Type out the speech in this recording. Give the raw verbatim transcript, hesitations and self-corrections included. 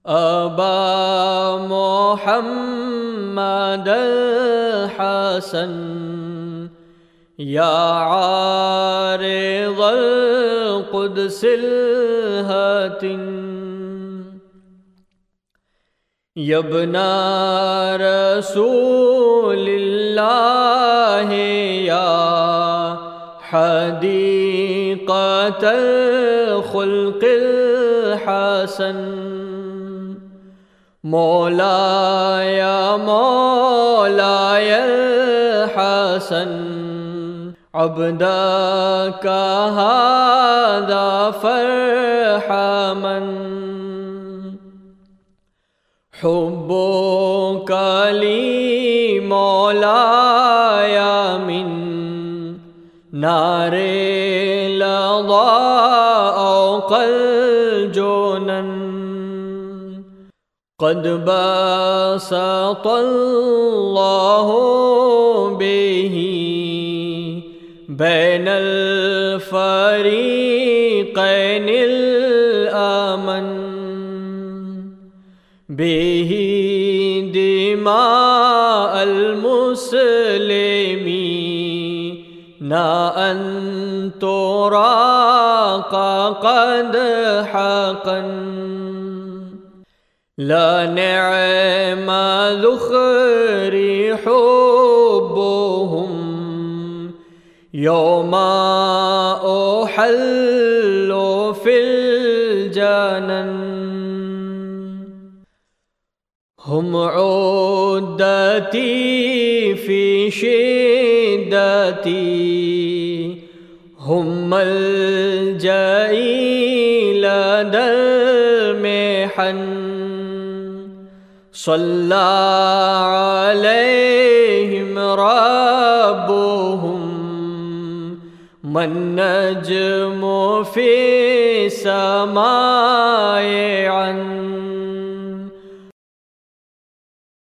أبا محمد الحسن يا عارض القدس الهاتن يا ابن رسول الله يا حديقة الخلق الحسن مولاي مولاي الحسن عبدك هذا فارحما حبك لي مولاي من نار لظى أوق الجنن قد بسط الله به بين الفريقين الأمن به دماء المسلمين أن تراق قد حقن لا نعم ذخري حبهم يوم أحل في الجنن هم عدتي في شدتي هم ملجئي لدى المحن صلى عليهم ربهم من نجم في السماء عن